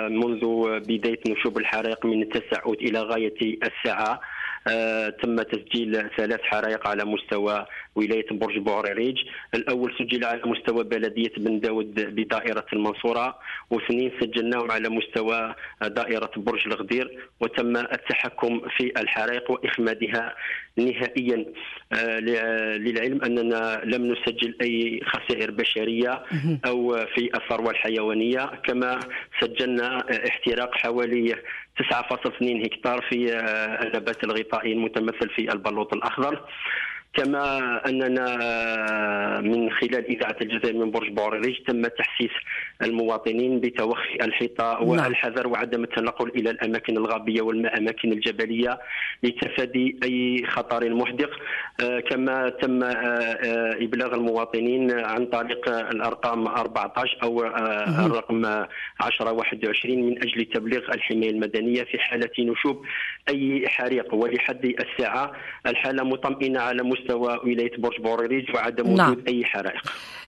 منذ بداية نشوب الحرائق من التسعد إلى غاية الساعة تم تسجيل 3 حرائق على مستوى ولاية برج بوعريريج. الأول سجل على مستوى بلدية بن داود بدائرة المنصورة، واثنين سجلناهم على مستوى دائرة برج الغدير، وتم التحكم في الحرائق وإخمادها نهائيا. للعلم أننا لم نسجل أي خسائر بشرية أو في الثروة الحيوانية. كما سجلنا احتراق حوالي 9.2 هكتار في النبات الغطائي المتمثل في البلوط الأخضر. كما أننا من خلال إذاعة الجزائر من برج بوعريريج تم تحسيس المواطنين بتوخي الحيطة والحذر وعدم التنقل إلى الأماكن الغابية والأماكن الجبلية لتفادي أي خطر محدق. كما تم إبلاغ المواطنين عن طريق الأرقام 14 أو الرقم 1021 من أجل تبليغ الحماية المدنية في حالة نشوب أي حريق. ولحد الساعة الحالة مطمئنة على مستوى ولاية برج بوعريريج وعدم وجود أي حرائق.